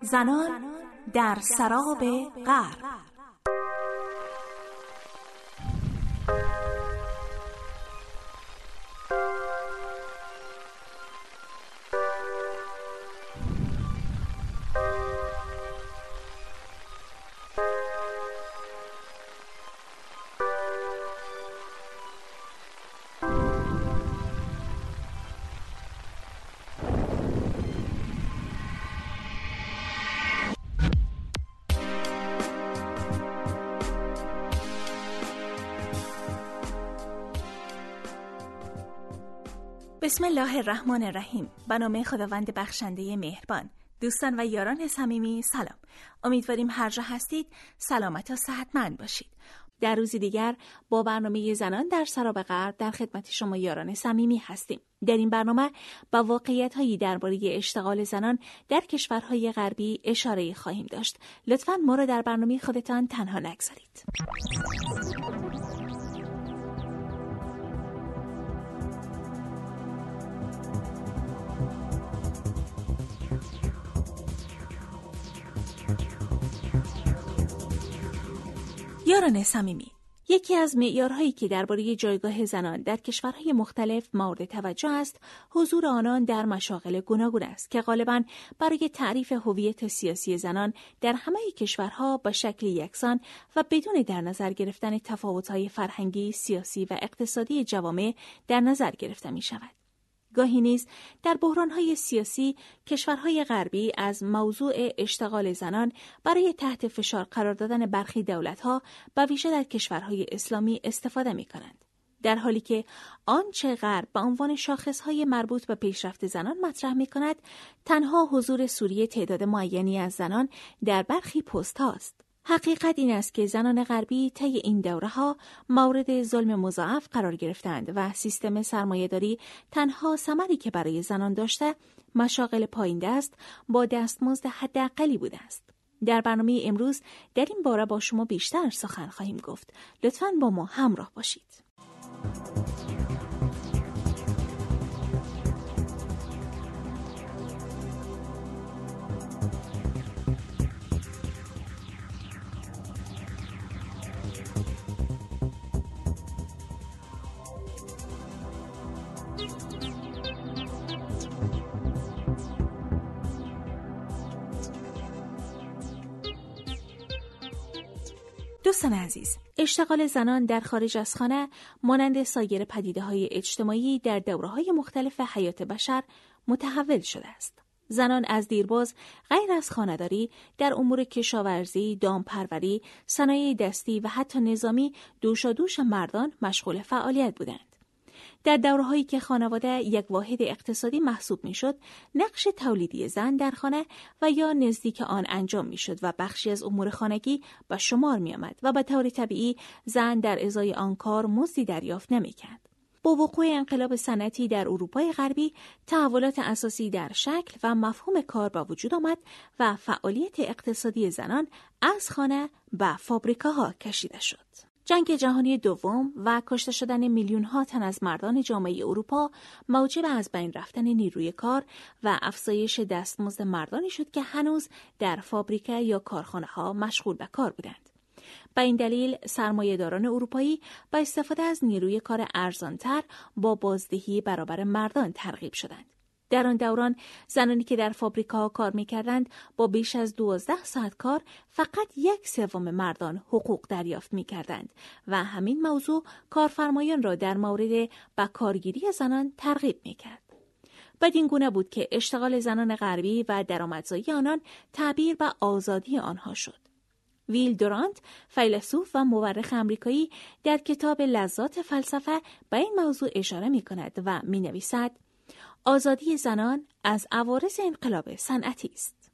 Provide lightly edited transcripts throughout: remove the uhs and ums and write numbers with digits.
زنان در سراب غرب. بسم الله الرحمن الرحیم. به نام خداوند بخشنده مهربان. دوستان و یاران صمیمی سلام. امیدواریم هر جا هستید سلامت و صحتمند باشید. در روزی دیگر با برنامه زنان در سراب غرب در خدمت شما یاران صمیمی هستیم. در این برنامه با واقعیت‌هایی درباره اشتغال زنان در کشورهای غربی اشاره خواهیم داشت. لطفاً ما را در برنامه خودتان تنها نگذارید. یاران صمیمی، یکی از معیارهایی که درباره جایگاه زنان در کشورهای مختلف مورد توجه است، حضور آنان در مشاغل گوناگون است که غالباً برای تعریف هویت سیاسی زنان در همه کشورها به شکل یکسان و بدون در نظر گرفتن تفاوت‌های فرهنگی، سیاسی و اقتصادی جوامع در نظر گرفته می‌شود. گاهی نیز در بحران‌های سیاسی کشورهای غربی از موضوع اشتغال زنان برای تحت فشار قرار دادن برخی دولت‌ها به ویژه در کشورهای اسلامی استفاده می‌کنند، در حالی که آنچه غرب به عنوان شاخص‌های مربوط به پیشرفت زنان مطرح می‌کند تنها حضور سوری تعداد معینی از زنان در برخی پست‌هاست. حقیقت این است که زنان غربی طی این دوره‌ها مورد ظلم مضاعف قرار گرفتند و سیستم سرمایه‌داری تنها ثمری که برای زنان داشته مشاغل پایین دست با دستمزد حداقلی بوده است. در برنامه امروز در این باره با شما بیشتر سخن خواهیم گفت. لطفاً با ما همراه باشید. دوستان عزیز، اشتغال زنان در خارج از خانه مانند سایر پدیده‌های اجتماعی در دوره‌های مختلف حیات بشر متحول شده است. زنان از دیرباز غیر از خانه‌داری در امور کشاورزی، دامپروری، صنایع دستی و حتی نظامی دوشادوش مردان مشغول فعالیت بودند. در دوره‌هایی که خانواده یک واحد اقتصادی محسوب می‌شد، نقش تولیدی زن در خانه و یا نزدیک آن انجام می‌شد و بخشی از امور خانگی به شمار می‌آمد و به طور طبیعی زن در ازای آن کار مزدی دریافت نمی‌کرد. با وقوع انقلاب صنعتی در اروپای غربی، تحولات اساسی در شکل و مفهوم کار به وجود آمد و فعالیت اقتصادی زنان از خانه به فابریکاها کشیده شد. جنگ جهانی دوم و کشته شدن میلیون‌ها تن از مردان جامعه اروپا موجب از بین رفتن نیروی کار و افزایش دستمزد مردانی شد که هنوز در فابریکه یا کارخانه‌ها مشغول به کار بودند. به این دلیل سرمایه‌داران اروپایی با استفاده از نیروی کار ارزان‌تر با بازدهی برابر مردان ترغیب شدند. در آن دوران زنانی که در فابریکاها کار می‌کردند با بیش از 12 ساعت کار فقط 1/3 مردان حقوق دریافت می‌کردند و همین موضوع کارفرمایان را در مورد به کارگیری زنان ترغیب می‌کرد. بدین گونه بود که اشتغال زنان غربی و درآمدزایی آنان تعبیر به آزادی آنها شد. ویل دورانت، فیلسوف و مورخ آمریکایی، در کتاب لذات فلسفه به این موضوع اشاره می‌کند و می‌نویسد: آزادی زنان از عوارض انقلاب صنعتی است.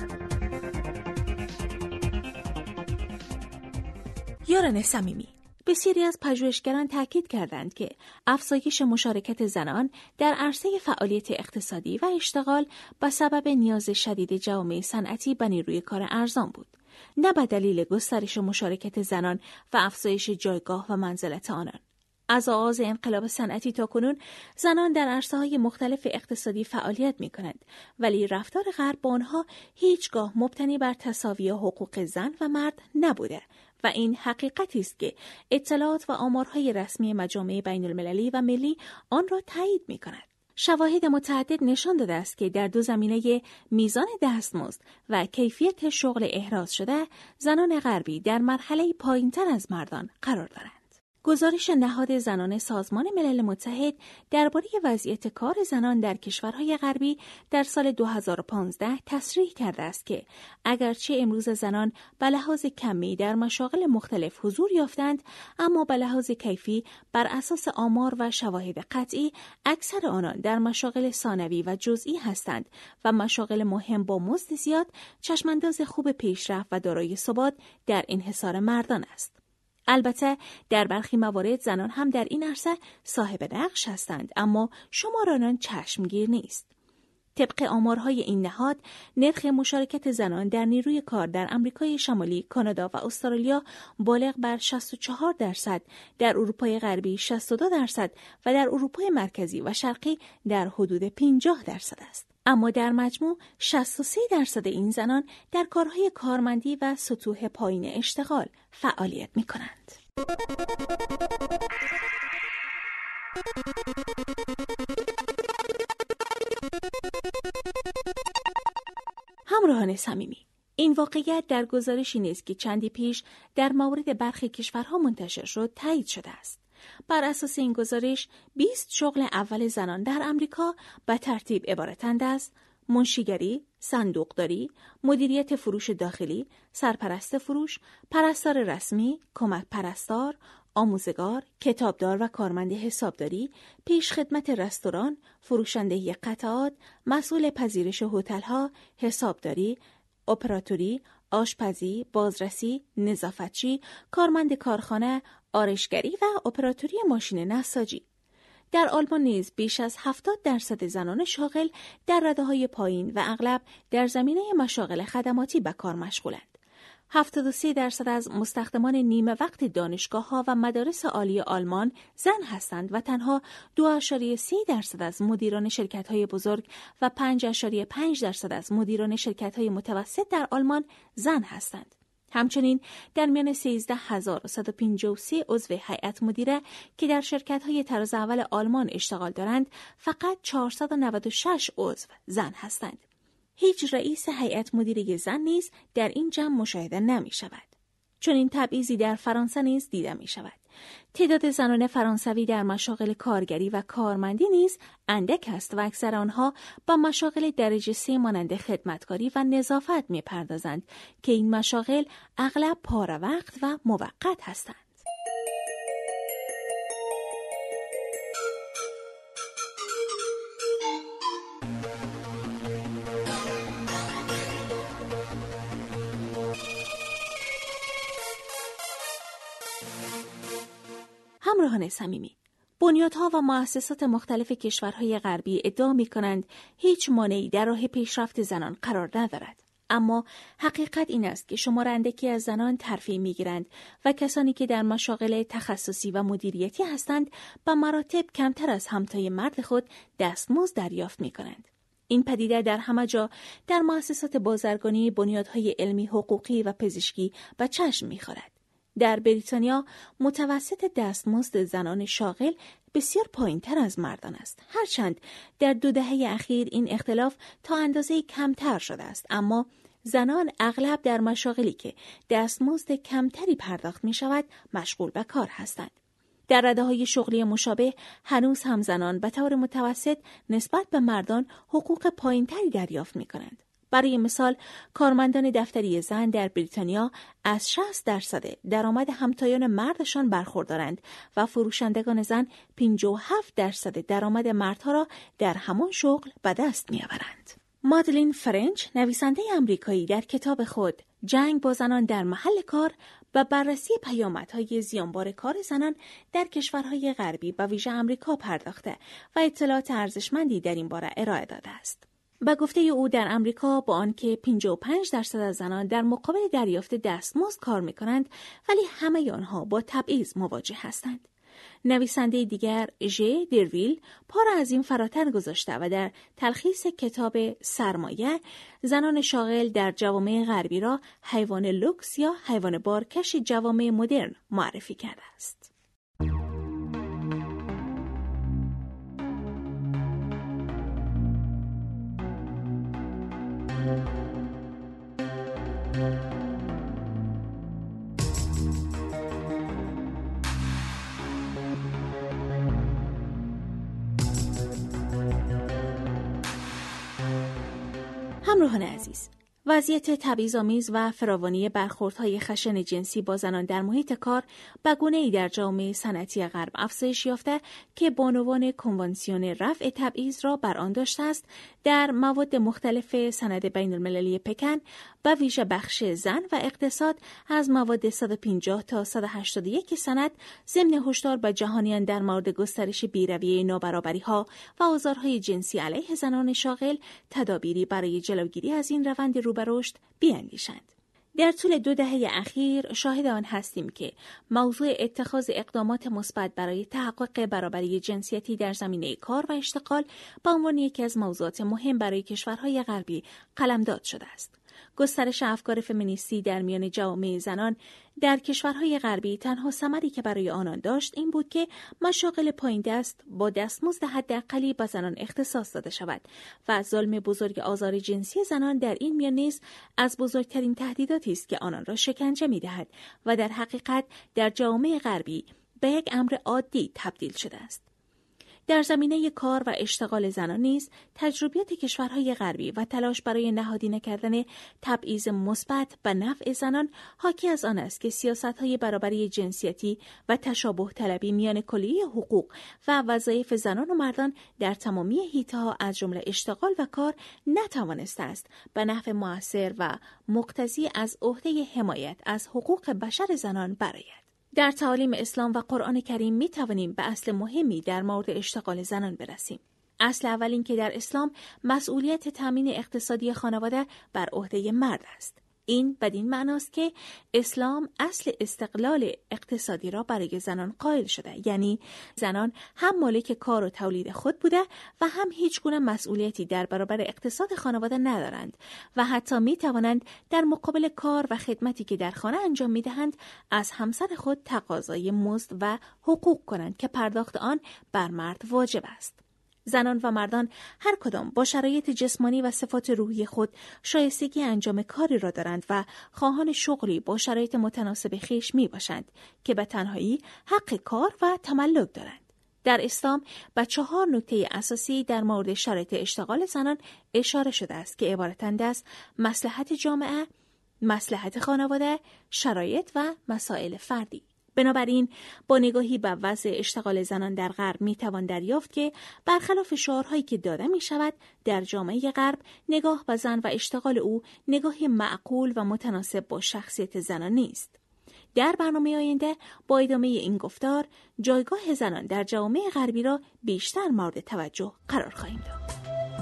یاران صمیمی، بسیاری از پژوهشگران تاکید کردند که افزایش مشارکت زنان در عرصه فعالیت اقتصادی و اشتغال به سبب نیاز شدید جوامع صنعتی به نیروی کار ارزان بود، نه به دلیل گسترش مشارکت زنان و افزایش جایگاه و منزلت آنان. از آغاز انقلاب صنعتی تا کنون زنان در عرصه‌های مختلف اقتصادی فعالیت می‌کنند، ولی رفتار غرب با آنها هیچگاه مبتنی بر تساوی حقوق زن و مرد نبوده و این حقیقتی است که اطلاعات و آمارهای رسمی مجامع بین‌المللی و ملی آن را تایید می‌کند. شواهد متعدد نشان داده است که در دو زمینه میزان دستمزد و کیفیت شغل احراز شده، زنان غربی در مرحله پایین‌تر از مردان قرار دارند. گزارش نهاد زنان سازمان ملل متحد درباره وضعیت کار زنان در کشورهای غربی در سال 2015 تصریح کرده است که اگرچه امروز زنان به لحاظ کمی در مشاغل مختلف حضور یافتند، اما به لحاظ کیفی بر اساس آمار و شواهد قطعی اکثر آنان در مشاغل ثانوی و جزئی هستند و مشاغل مهم با مزد زیاد چشمانداز خوب پیشرفت و دارای ثبات در انحصار مردان است. البته در برخی موارد زنان هم در این عرصه صاحب نقش هستند، اما شمار آنان چشمگیر نیست. طبق آمارهای این نهاد، نرخ مشارکت زنان در نیروی کار در آمریکای شمالی، کانادا و استرالیا بالغ بر 64%، در اروپای غربی 62% و در اروپای مرکزی و شرقی در حدود 50% است. اما در مجموع 63% این زنان در کارهای کارمندی و سطوح پایین اشتغال فعالیت می‌کنند. همراهان صمیمی، این واقعیت در گزارشی نیست که چندی پیش در مورد برخی کشورها منتشر شد تایید شده است. بر اساس این گزارش 20 شغل اول زنان در امریکا به ترتیب عبارتند از منشیگری، صندوقداری، مدیریت فروش داخلی، سرپرست فروش، پرستار رسمی، کمک پرستار، آموزگار، کتابدار و کارمند حسابداری، پیشخدمت رستوران، فروشنده قطعات، مسئول پذیرش هتل‌ها، حسابداری، اپراتوری، آشپزی، بازرسی، نظافتچی، کارمند کارخانه، آرایشگری و اپراتوری ماشین نساجی. در آلمان نیز بیش از 70% زنان شاغل در رده‌های پایین و اغلب در زمینه مشاغل خدماتی به کار مشغولند. 73% از مستخدمان نیمه وقت دانشگاه‌ها و مدارس عالی آلمان زن هستند و تنها 2.3% از مدیران شرکت‌های بزرگ و 5.5% از مدیران شرکت‌های متوسط در آلمان زن هستند. همچنین در میان 13153 عضو هیئت مدیره که در شرکت‌های طراز اول آلمان اشتغال دارند، فقط 496 عضو زن هستند. هیچ رئیس هیئت مدیره زن نیز در این جمع مشاهده نمی‌شود. چون این تبعیضی در فرانسه نیز دیده می‌شود. تعداد زنان فرانسوی در مشاغل کارگری و کارمندی نیز اندک است و اکثر آنها با مشاغل درجه 3 مانند خدمتکاری و نظافت می‌پردازند که این مشاغل اغلب پاره وقت و موقت هستند. همراهان صمیمی، بنیادها و مؤسسات مختلف کشورهای غربی ادعا می‌کنند هیچ مانعی در راه پیشرفت زنان قرار ندارد. اما حقیقت این است که شمار اندکی از زنان ترفیع می‌گیرند و کسانی که در مشاغل تخصصی و مدیریتی هستند به مراتب کمتر از همتای مرد خود دستمزد دریافت می‌کنند. این پدیده در همه جا در مؤسسات بازرگانی، بنیادهای علمی، حقوقی و پزشکی به چشم می‌خورد. در بریتانیا متوسط دستمزد زنان شاغل بسیار پایین‌تر از مردان است. هرچند در 2 دهه اخیر این اختلاف تا اندازه‌ای کمتر شده است، اما زنان اغلب در مشاغلی که دستمزد کمتری پرداخت می‌شود مشغول به کار هستند. در رده‌های شغلی مشابه هنوز هم زنان به طور متوسط نسبت به مردان حقوق پایین‌تری دریافت می‌کنند. برای مثال، کارمندان دفتری زن در بریتانیا از 60% درآمد همتایان مردشان برخوردارند و فروشندگان زن 57% درآمد مردها را در همان شغل به دست می‌آورند. مادلین فرنچ، نویسنده آمریکایی، در کتاب خود جنگ با زنان در محل کار و بررسی پیامدهای زیانبار کار زنان در کشورهای غربی و ویژه آمریکا پرداخته و اطلاعات ارزشمندی در این باره ارائه داده است. به گفته او در آمریکا با آنکه 55% از زنان در مقابل دریافت دستمزد کار می‌کنند، ولی همه آنها با تبعیض مواجه هستند. نویسنده دیگر ژ درویل پا را از این فراتر گذاشته و در تلخیص کتاب سرمایه زنان شاغل در جوامع غربی را حیوان لوکس یا حیوان بارکش جوامع مدرن معرفی کرده است. همراهان عزیز، وضعیت تبعیض‌آمیز و فراوانی برخوردهای خشن جنسی با زنان در محیط کار به گونه‌ای در جامعه صنعتی غرب افزایش یافته که بانوان کنوانسیون رفع تبعیض را بر آن داشته است در مواد مختلف سند بین‌المللی پکن به ویژه بخش زن و اقتصاد از مواد 150 تا 181 سند ضمن هشدار به جهانیان در مورد گسترش بی‌رویه نابرابری‌ها و آزارهای جنسی علیه زنان شاغل تدابیری برای جلوگیری از این روند رو به رشد بیاندیشند. در طول 2 دهه اخیر شاهد آن هستیم که موضوع اتخاذ اقدامات مثبت برای تحقق برابری جنسیتی در زمینه کار و اشتغال به عنوان یکی از موضوعات مهم برای کشورهای غربی قلمداد شده است. گسترش افکار فمینیستی در میان جوامع زنان در کشورهای غربی تنها ثمری که برای آنان داشت این بود که مشاغل پایین دست با دستمزد حداقلی به زنان اختصاص داده شود و ظلم بزرگ آزار جنسی زنان در این میان نیز از بزرگترین تهدیداتی است که آنان را شکنجه می‌دهد و در حقیقت در جوامع غربی به یک امر عادی تبدیل شده است. در زمینه کار و اشتغال زنان نیز تجربیات کشورهای غربی و تلاش برای نهادینه کردن تبعیض مثبت به نفع زنان حاکی از آن است که سیاست‌های برابری جنسیتی و تشابه طلبی میان کلیه حقوق و وظایف زنان و مردان در تمامی حیطه‌ها از جمله اشتغال و کار نتوانسته است به نفع مؤثر و مقتضی از عهده حمایت از حقوق بشر زنان برآید. در تعالیم اسلام و قرآن کریم می توانیم به اصل مهمی در مورد اشتغال زنان برسیم. اصل اول این که در اسلام مسئولیت تامین اقتصادی خانواده بر عهده مرد است. این بدین معناست که اسلام اصل استقلال اقتصادی را برای زنان قائل شده، یعنی زنان هم مالک کار و تولید خود بوده و هم هیچ گونه مسئولیتی در برابر اقتصاد خانواده ندارند و حتی می توانند در مقابل کار و خدمتی که در خانه انجام می دهند از همسر خود تقاضای مزد و حقوق کنند که پرداخت آن بر مرد واجب است. زنان و مردان هر کدام با شرایط جسمانی و صفات روحی خود شایستگی انجام کاری را دارند و خواهان شغلی با شرایط متناسب خویش می باشند که به تنهایی حق کار و تملک دارند. در اسلام به 4 نکته اساسی در مورد شرایط اشتغال زنان اشاره شده است که عبارتند از مصلحت جامعه، مصلحت خانواده، شرایط و مسائل فردی. بنابراین با نگاهی به وضع اشتغال زنان در غرب میتوان دریافت که برخلاف شعارهایی که داده می شود در جامعه غرب نگاه به زن و اشتغال او نگاهی معقول و متناسب با شخصیت زنان نیست. در برنامه آینده با ادامه این گفتار جایگاه زنان در جامعه غربی را بیشتر مورد توجه قرار خواهیم داد.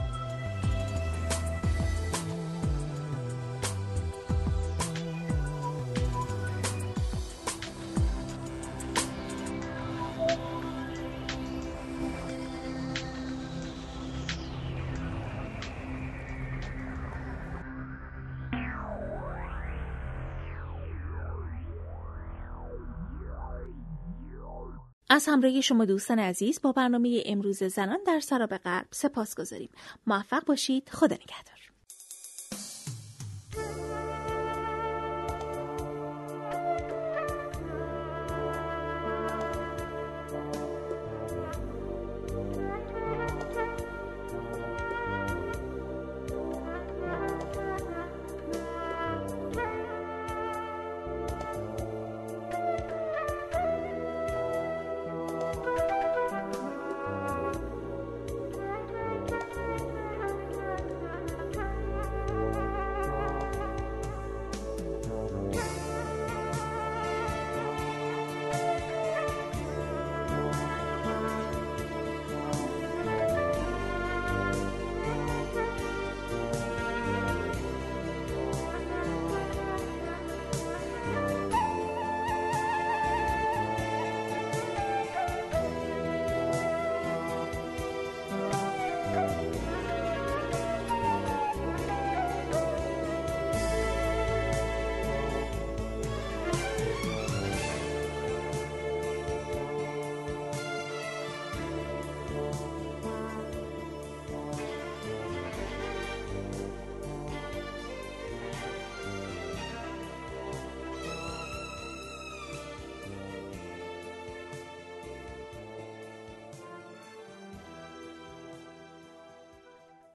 از همراهی شما دوستان عزیز با برنامه امروز زنان در سراب غرب سپاسگزاریم. موفق باشید. خدا نگهدار.